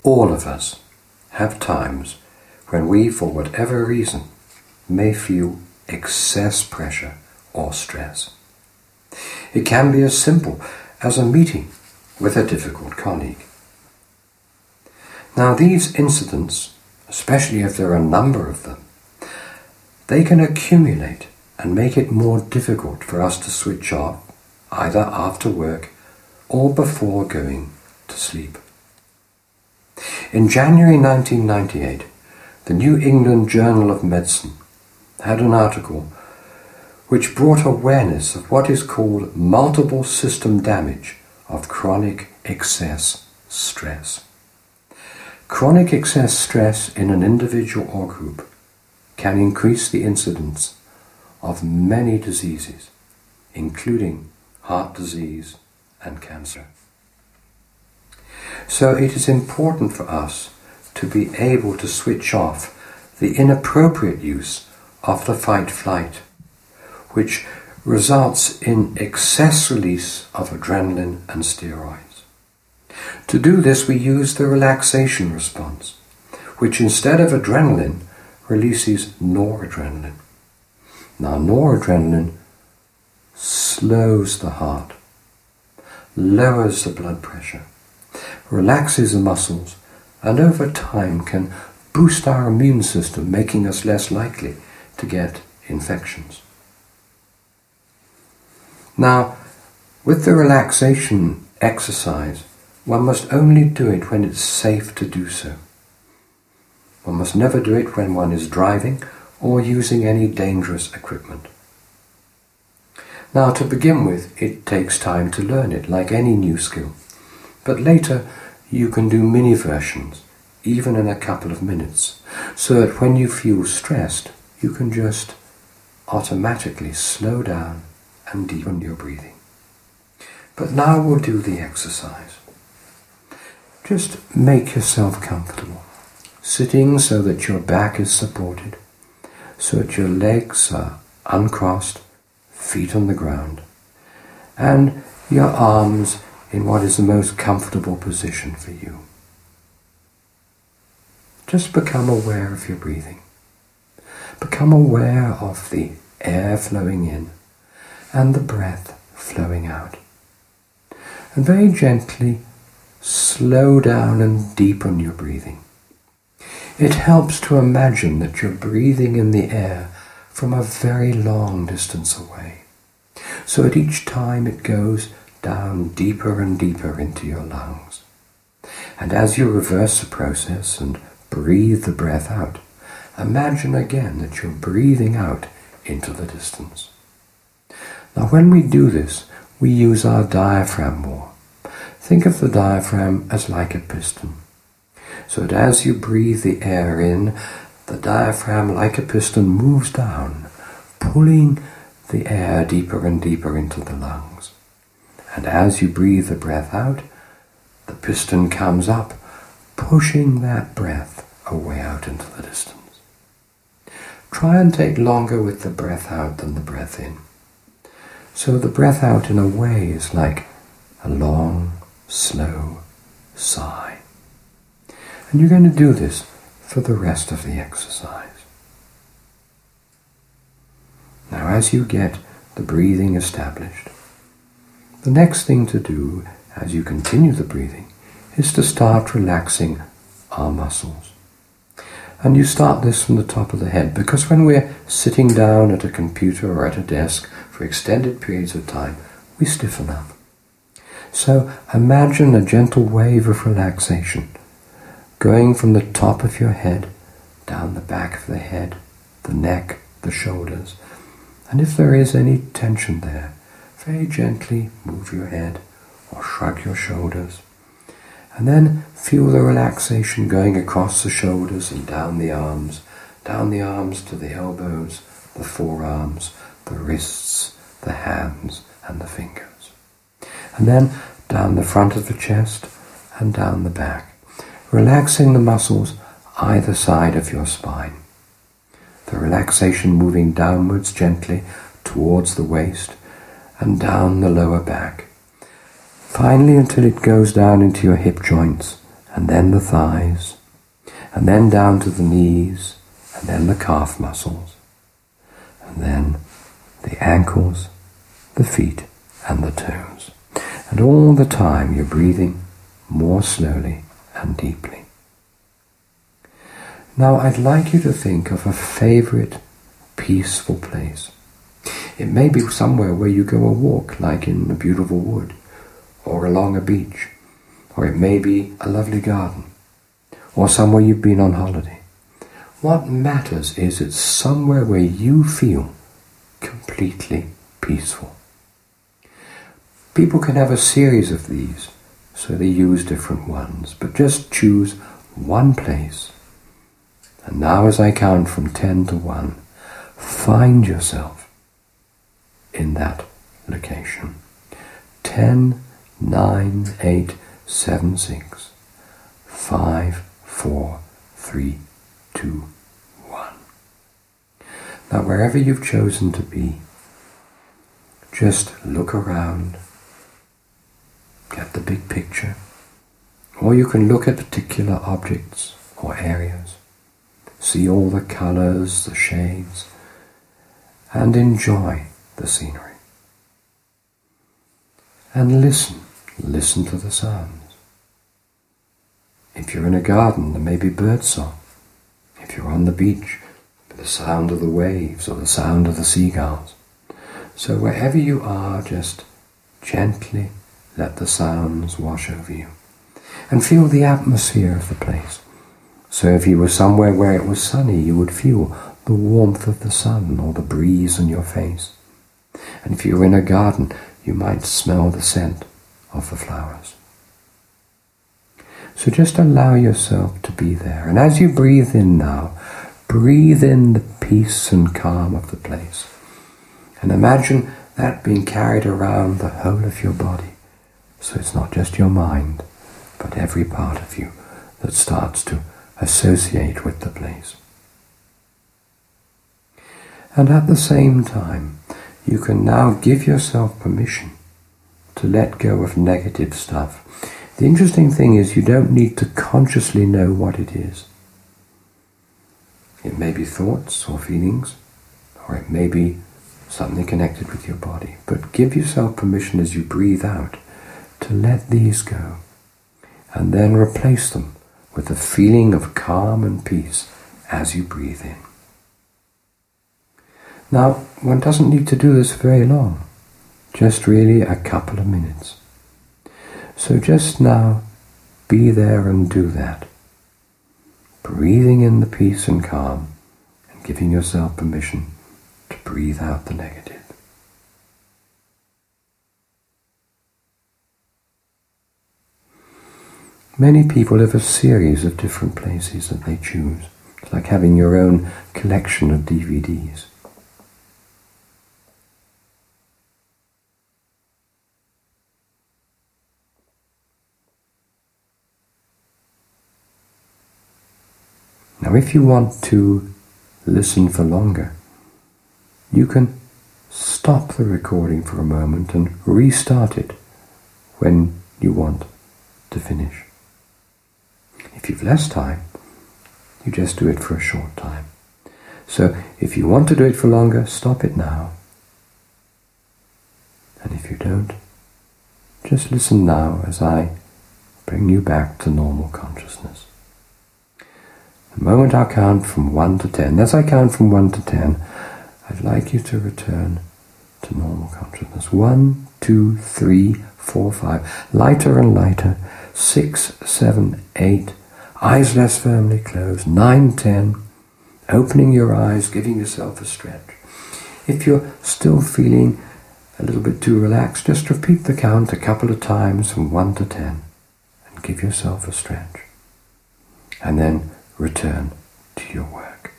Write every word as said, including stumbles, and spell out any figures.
All of us have times when we, for whatever reason, may feel excess pressure or stress. It can be as simple as a meeting with a difficult colleague. Now, these incidents, especially if there are a number of them, they can accumulate and make it more difficult for us to switch off, either after work or before going to sleep. In January nineteen ninety-eight, the New England Journal of Medicine had an article which brought awareness of what is called multiple system damage of chronic excess stress. Chronic excess stress in an individual or group can increase the incidence of many diseases, including heart disease and cancer. So it is important for us to be able to switch off the inappropriate use of the fight-flight, which results in excess release of adrenaline and steroids. To do this, we use the relaxation response, which instead of adrenaline releases noradrenaline. Now, noradrenaline slows the heart, lowers the blood pressure, relaxes the muscles, and over time can boost our immune system, making us less likely to get infections. Now, with the relaxation exercise, one must only do it when it's safe to do so. One must never do it when one is driving or using any dangerous equipment. Now, to begin with, it takes time to learn it, like any new skill. But later, you can do mini versions, even in a couple of minutes, so that when you feel stressed, you can just automatically slow down and deepen your breathing. But now we'll do the exercise. Just make yourself comfortable, sitting so that your back is supported, so that your legs are uncrossed, feet on the ground, and your arms in what is the most comfortable position for you. Just become aware of your breathing. Become aware of the air flowing in and the breath flowing out. And very gently slow down and deepen your breathing. It helps to imagine that you're breathing in the air from a very long distance away, so at each time it goes down deeper and deeper into your lungs. And as you reverse the process and breathe the breath out, imagine again that you're breathing out into the distance. Now, when we do this, we use our diaphragm more. Think of the diaphragm as like a piston, so that as you breathe the air in, the diaphragm, like a piston, moves down, pulling the air deeper and deeper into the lungs. And as you breathe the breath out, the piston comes up, pushing that breath away out into the distance. Try and take longer with the breath out than the breath in. So the breath out, in a way, is like a long, slow sigh. And you're going to do this for the rest of the exercise. Now, as you get the breathing established, the next thing to do as you continue the breathing is to start relaxing our muscles. And you start this from the top of the head, because when we're sitting down at a computer or at a desk for extended periods of time, we stiffen up. So imagine a gentle wave of relaxation going from the top of your head down the back of the head, the neck, the shoulders. And if there is any tension there, very gently move your head or shrug your shoulders. And then feel the relaxation going across the shoulders and down the arms, down the arms to the elbows, the forearms, the wrists, the hands, and the fingers. And then down the front of the chest and down the back, relaxing the muscles either side of your spine. The relaxation moving downwards gently towards the waist and down the lower back. Finally, until it goes down into your hip joints and then the thighs, and then down to the knees, and then the calf muscles, and then the ankles, the feet, and the toes. And all the time you're breathing more slowly and deeply. Now I'd like you to think of a favorite peaceful place. It may be somewhere where you go a walk, like in a beautiful wood, or along a beach, or it may be a lovely garden, or somewhere you've been on holiday. What matters is it's somewhere where you feel completely peaceful. People can have a series of these, so they use different ones, but just choose one place. And now as I count from ten to one, find yourself in that location. Ten, nine, eight, seven, six, five, four, three, two, one. Now wherever you've chosen to be, just look around, get the big picture, or you can look at particular objects or areas, see all the colors, the shades, and enjoy the scenery. And listen, listen to the sounds. If you're in a garden, there may be birdsong. If you're on the beach, the sound of the waves or the sound of the seagulls. So wherever you are, just gently let the sounds wash over you. And feel the atmosphere of the place. So if you were somewhere where it was sunny, you would feel the warmth of the sun or the breeze on your face. And if you were in a garden, you might smell the scent of the flowers. So just allow yourself to be there. And as you breathe in now, breathe in the peace and calm of the place. And imagine that being carried around the whole of your body. So it's not just your mind, but every part of you that starts to associate with the place. And at the same time, you can now give yourself permission to let go of negative stuff. The interesting thing is you don't need to consciously know what it is. It may be thoughts or feelings, or it may be something connected with your body. But give yourself permission as you breathe out to let these go, and then replace them with a feeling of calm and peace as you breathe in. Now, one doesn't need to do this very long, just really a couple of minutes. So just now, be there and do that, breathing in the peace and calm, and giving yourself permission to breathe out the negative. Many people have a series of different places that they choose. It's like having your own collection of D V Ds. Now if you want to listen for longer, you can stop the recording for a moment and restart it when you want to finish. If you've less time, you just do it for a short time. So if you want to do it for longer, stop it now. And if you don't, just listen now as I bring you back to normal consciousness. The moment I'll count from one to ten. As I count from one to ten, I'd like you to return to normal consciousness. One, two, three, four, five. Lighter and lighter. Six, seven, eight. Eyes less firmly closed. Nine, ten. Opening your eyes, giving yourself a stretch. If you're still feeling a little bit too relaxed, just repeat the count a couple of times from one to ten and give yourself a stretch. And then return to your work.